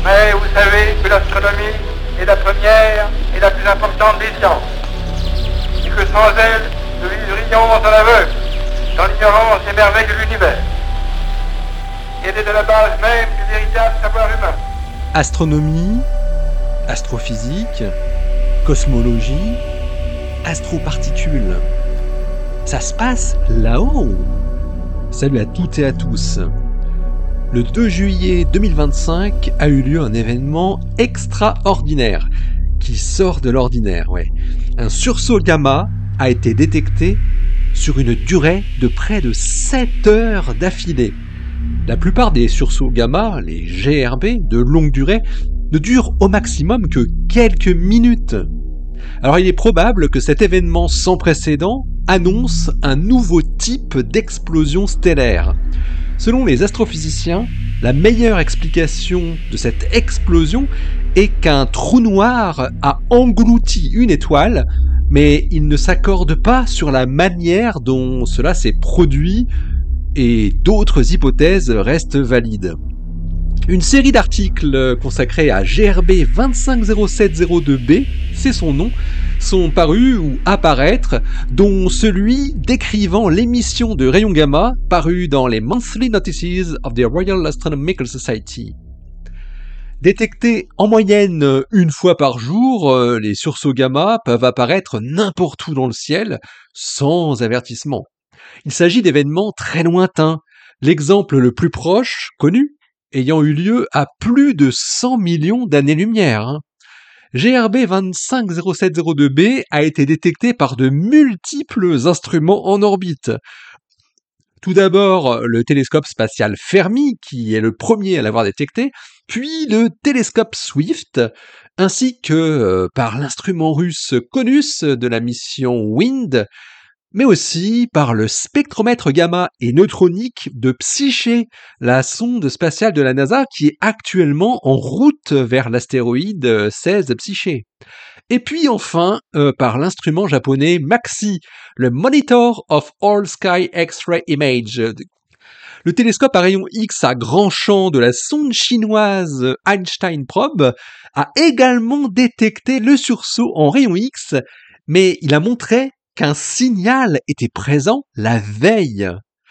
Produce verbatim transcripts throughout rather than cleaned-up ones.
Mais vous savez que l'astronomie est la première et la plus importante des sciences. Et que sans elle, nous vivrions en aveugle, dans l'ignorance des merveilles de l'univers. Et elle est de la base même du véritable savoir humain. Astronomie, astrophysique, cosmologie, astroparticules. Ça se passe là-haut. Salut à toutes et à tous. Le deux juillet deux mille vingt-cinq a eu lieu un événement extraordinaire, qui sort de l'ordinaire, ouais. Un sursaut gamma a été détecté sur une durée de près de sept heures d'affilée. La plupart des sursauts gamma, les G R B de longue durée, ne durent au maximum que quelques minutes. Alors il est probable que cet événement sans précédent annonce un nouveau type d'explosion stellaire. Selon les astrophysiciens, la meilleure explication de cette explosion est qu'un trou noir a englouti une étoile, mais ils ne s'accordent pas sur la manière dont cela s'est produit et d'autres hypothèses restent valides. Une série d'articles consacrés à G R B vingt-cinq zéro sept zéro deux b, c'est son nom, sont parus ou apparaître, dont celui décrivant l'émission de rayons gamma paru dans les Monthly Notices of the Royal Astronomical Society. Détectés en moyenne une fois par jour, les sursauts gamma peuvent apparaître n'importe où dans le ciel, sans avertissement. Il s'agit d'événements très lointains. L'exemple le plus proche, connu, ayant eu lieu à plus de cent millions d'années-lumière. Hein. G R B vingt-cinq zéro sept zéro deux b a été détecté par de multiples instruments en orbite. Tout d'abord, le télescope spatial Fermi, qui est le premier à l'avoir détecté, puis le télescope Swift, ainsi que euh, par l'instrument russe CONUS de la mission WIND, mais aussi par le spectromètre gamma et neutronique de Psyché, la sonde spatiale de la NASA qui est actuellement en route vers l'astéroïde seize Psyché. Et puis enfin, euh, par l'instrument japonais MAXI, le Monitor of All Sky X-ray Image. Le télescope à rayon X à grand champ de la sonde chinoise Einstein Probe a également détecté le sursaut en rayon X, mais il a montré qu'un signal était présent la veille.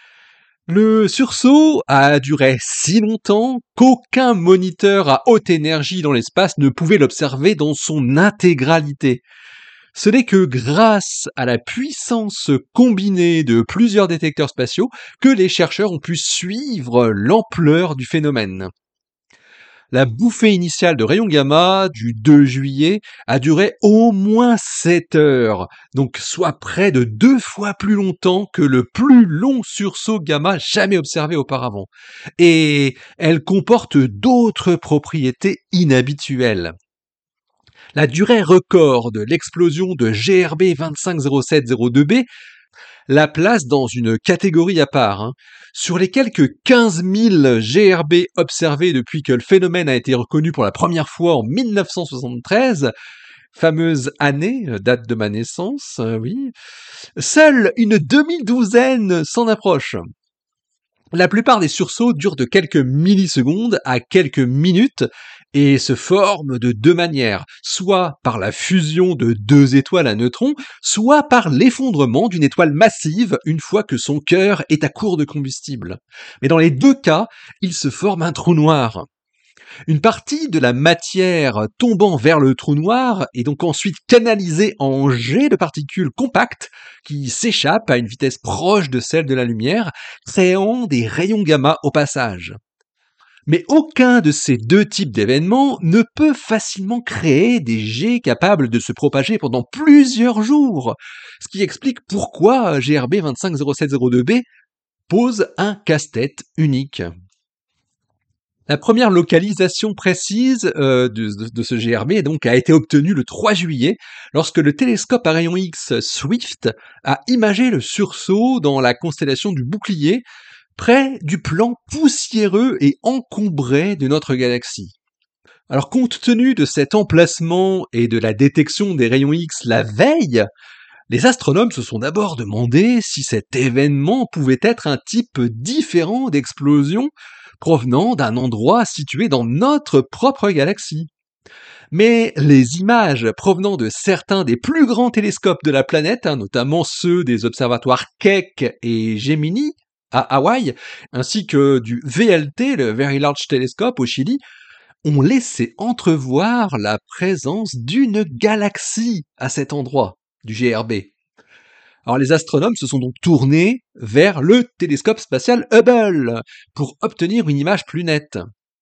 Le sursaut a duré si longtemps qu'aucun moniteur à haute énergie dans l'espace ne pouvait l'observer dans son intégralité. Ce n'est que grâce à la puissance combinée de plusieurs détecteurs spatiaux que les chercheurs ont pu suivre l'ampleur du phénomène. La bouffée initiale de rayons gamma du deux juillet a duré au moins sept heures, donc soit près de deux fois plus longtemps que le plus long sursaut gamma jamais observé auparavant. Et elle comporte d'autres propriétés inhabituelles. La durée record de l'explosion de G R B vingt-cinq zéro sept zéro deux b la place dans une catégorie à part. Hein. Sur les quelques quinze mille G R B observés depuis que le phénomène a été reconnu pour la première fois en mille neuf cent soixante-treize, fameuse année, date de ma naissance, euh, oui, seule une demi-douzaine s'en approche. La plupart des sursauts durent de quelques millisecondes à quelques minutes et se forment de deux manières, soit par la fusion de deux étoiles à neutrons, soit par l'effondrement d'une étoile massive une fois que son cœur est à court de combustible. Mais dans les deux cas, il se forme un trou noir. Une partie de la matière tombant vers le trou noir est donc ensuite canalisée en jets de particules compactes qui s'échappent à une vitesse proche de celle de la lumière, créant des rayons gamma au passage. Mais aucun de ces deux types d'événements ne peut facilement créer des jets capables de se propager pendant plusieurs jours, ce qui explique pourquoi G R B vingt-cinq zéro sept zéro deux b pose un casse-tête unique. La première localisation précise euh, de, de, de ce G R B donc, a été obtenue le trois juillet, lorsque le télescope à rayon X Swift a imagé le sursaut dans la constellation du Bouclier, près du plan poussiéreux et encombré de notre galaxie. Alors, compte tenu de cet emplacement et de la détection des rayons X la veille, les astronomes se sont d'abord demandé si cet événement pouvait être un type différent d'explosion provenant d'un endroit situé dans notre propre galaxie. Mais les images provenant de certains des plus grands télescopes de la planète, hein, notamment ceux des observatoires Keck et Gemini à Hawaï, ainsi que du V L T, le Very Large Telescope au Chili, ont laissé entrevoir la présence d'une galaxie à cet endroit du G R B. Alors les astronomes se sont donc tournés vers le télescope spatial Hubble pour obtenir une image plus nette.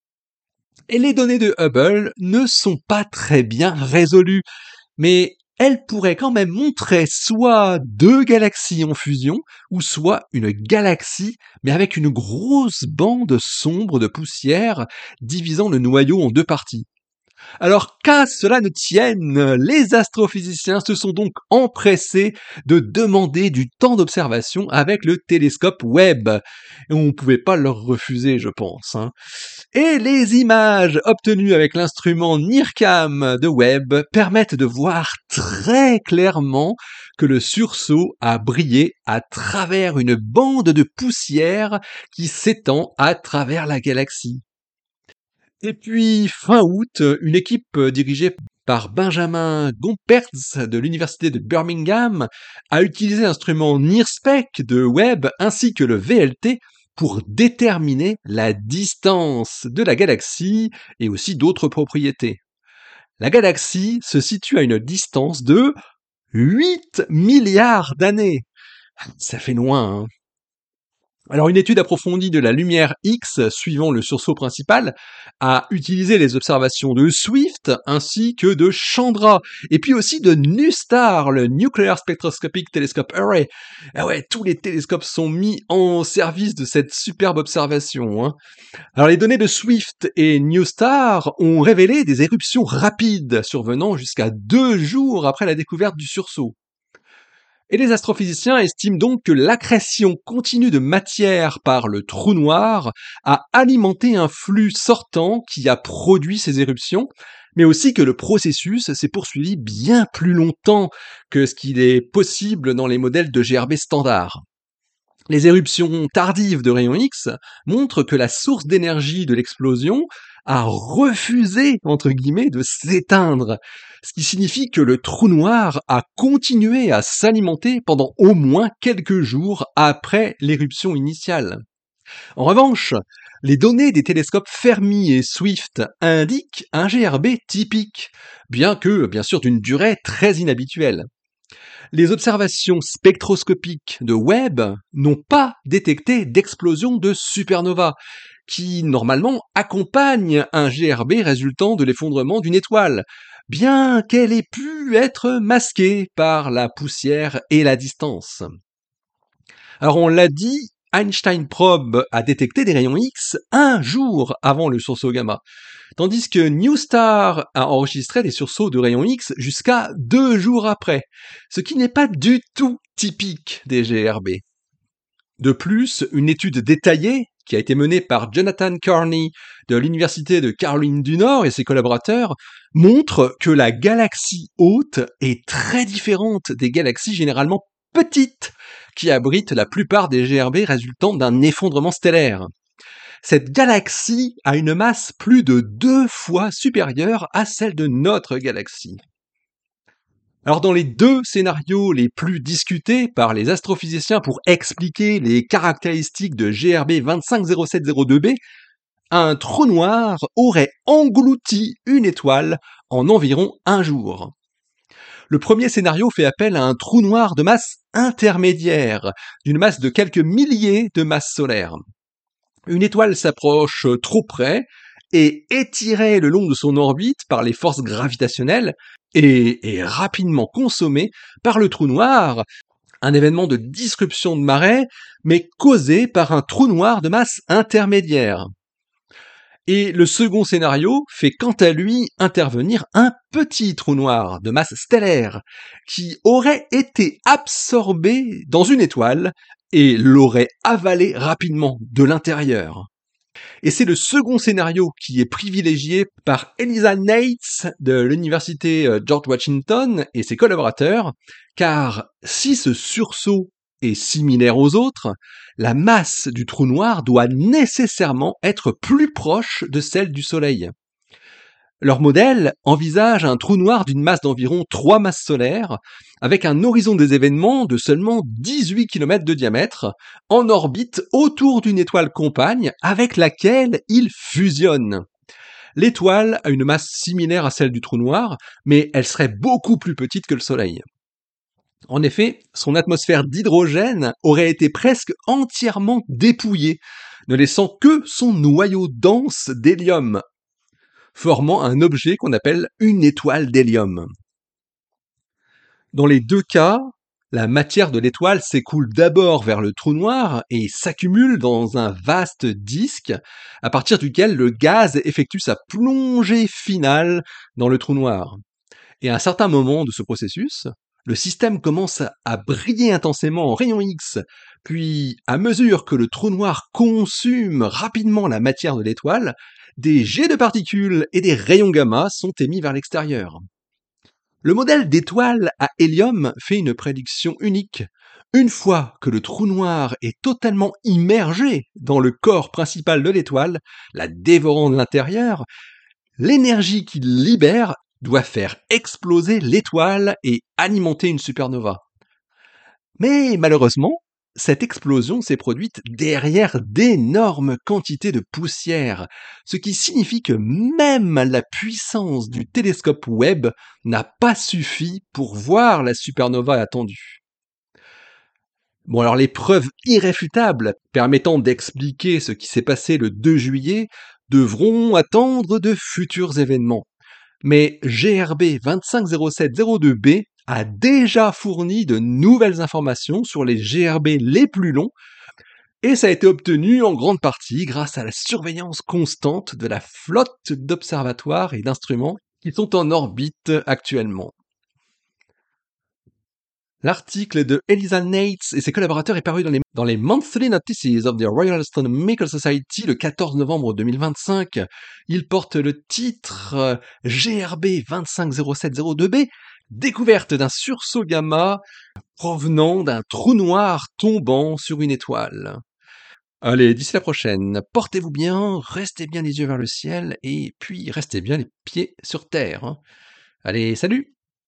Et les données de Hubble ne sont pas très bien résolues, mais elles pourraient quand même montrer soit deux galaxies en fusion, ou soit une galaxie, mais avec une grosse bande sombre de poussière divisant le noyau en deux parties. Alors qu'à cela ne tienne, les astrophysiciens se sont donc empressés de demander du temps d'observation avec le télescope Webb. Et on ne pouvait pas leur refuser, je pense. Hein. Et les images obtenues avec l'instrument NIRCam de Webb permettent de voir très clairement que le sursaut a brillé à travers une bande de poussière qui s'étend à travers la galaxie. Et puis, fin août, une équipe dirigée par Benjamin Gompertz de l'université de Birmingham a utilisé l'instrument NIRSPEC de Webb ainsi que le V L T pour déterminer la distance de la galaxie et aussi d'autres propriétés. La galaxie se situe à une distance de huit milliards d'années. Ça fait loin, hein. Alors une étude approfondie de la lumière X suivant le sursaut principal a utilisé les observations de Swift ainsi que de Chandra et puis aussi de NuSTAR, le Nuclear Spectroscopic Telescope Array. Ah ouais, tous les télescopes sont mis en service de cette superbe observation. Hein. Alors les données de Swift et NuSTAR ont révélé des éruptions rapides survenant jusqu'à deux jours après la découverte du sursaut. Et les astrophysiciens estiment donc que l'accrétion continue de matière par le trou noir a alimenté un flux sortant qui a produit ces éruptions, mais aussi que le processus s'est poursuivi bien plus longtemps que ce qu'il est possible dans les modèles de G R B standard. Les éruptions tardives de rayons X montrent que la source d'énergie de l'explosion a refusé, entre guillemets, de s'éteindre, ce qui signifie que le trou noir a continué à s'alimenter pendant au moins quelques jours après l'éruption initiale. En revanche, les données des télescopes Fermi et Swift indiquent un G R B typique, bien que, bien sûr, d'une durée très inhabituelle. Les observations spectroscopiques de Webb n'ont pas détecté d'explosion de supernova, qui normalement accompagne un G R B résultant de l'effondrement d'une étoile, bien qu'elle ait pu être masquée par la poussière et la distance. Alors on l'a dit, Einstein Probe a détecté des rayons X un jour avant le sursaut gamma, tandis que NuSTAR a enregistré des sursauts de rayons X jusqu'à deux jours après, ce qui n'est pas du tout typique des G R B. De plus, une étude détaillée qui a été menée par Jonathan Carney de l'Université de Caroline du Nord et ses collaborateurs montre que la galaxie haute est très différente des galaxies généralement petites qui abritent la plupart des G R B résultant d'un effondrement stellaire. Cette galaxie a une masse plus de deux fois supérieure à celle de notre galaxie. Alors dans les deux scénarios les plus discutés par les astrophysiciens pour expliquer les caractéristiques de G R B vingt-cinq zéro sept zéro deux b, un trou noir aurait englouti une étoile en environ un jour. Le premier scénario fait appel à un trou noir de masse intermédiaire, d'une masse de quelques milliers de masses solaires. Une étoile s'approche trop près et étirée le long de son orbite par les forces gravitationnelles et est rapidement consommée par le trou noir, un événement de disruption de marée, mais causé par un trou noir de masse intermédiaire. Et le second scénario fait quant à lui intervenir un petit trou noir de masse stellaire qui aurait été absorbé dans une étoile et l'aurait avalé rapidement de l'intérieur. Et c'est le second scénario qui est privilégié par Elisa Nates de l'université George Washington et ses collaborateurs, car si ce sursaut est similaire aux autres, la masse du trou noir doit nécessairement être plus proche de celle du Soleil. Leur modèle envisage un trou noir d'une masse d'environ trois masses solaires, avec un horizon des événements de seulement dix-huit kilomètres de diamètre, en orbite autour d'une étoile compagne avec laquelle il fusionne. L'étoile a une masse similaire à celle du trou noir, mais elle serait beaucoup plus petite que le Soleil. En effet, son atmosphère d'hydrogène aurait été presque entièrement dépouillée, ne laissant que son noyau dense d'hélium, formant un objet qu'on appelle une étoile d'hélium. Dans les deux cas, la matière de l'étoile s'écoule d'abord vers le trou noir et s'accumule dans un vaste disque, à partir duquel le gaz effectue sa plongée finale dans le trou noir. Et à un certain moment de ce processus, le système commence à briller intensément en rayons X, puis à mesure que le trou noir consume rapidement la matière de l'étoile, des jets de particules et des rayons gamma sont émis vers l'extérieur. Le modèle d'étoile à hélium fait une prédiction unique. Une fois que le trou noir est totalement immergé dans le corps principal de l'étoile, la dévorant de l'intérieur, l'énergie qu'il libère doit faire exploser l'étoile et alimenter une supernova. Mais malheureusement, cette explosion s'est produite derrière d'énormes quantités de poussière, ce qui signifie que même la puissance du télescope Webb n'a pas suffi pour voir la supernova attendue. Bon, alors les preuves irréfutables permettant d'expliquer ce qui s'est passé le deux juillet devront attendre de futurs événements. Mais G R B vingt-cinq zéro sept zéro deux b a déjà fourni de nouvelles informations sur les G R B les plus longs, et ça a été obtenu en grande partie grâce à la surveillance constante de la flotte d'observatoires et d'instruments qui sont en orbite actuellement. L'article de Eliza Nates et ses collaborateurs est paru dans les, dans les Monthly Notices of the Royal Astronomical Society le quatorze novembre deux mille vingt-cinq. Il porte le titre G R B vingt-cinq zéro sept zéro deux b, découverte d'un sursaut gamma provenant d'un trou noir tombant sur une étoile. Allez, d'ici la prochaine, portez-vous bien, restez bien les yeux vers le ciel et puis restez bien les pieds sur terre. Allez, salut!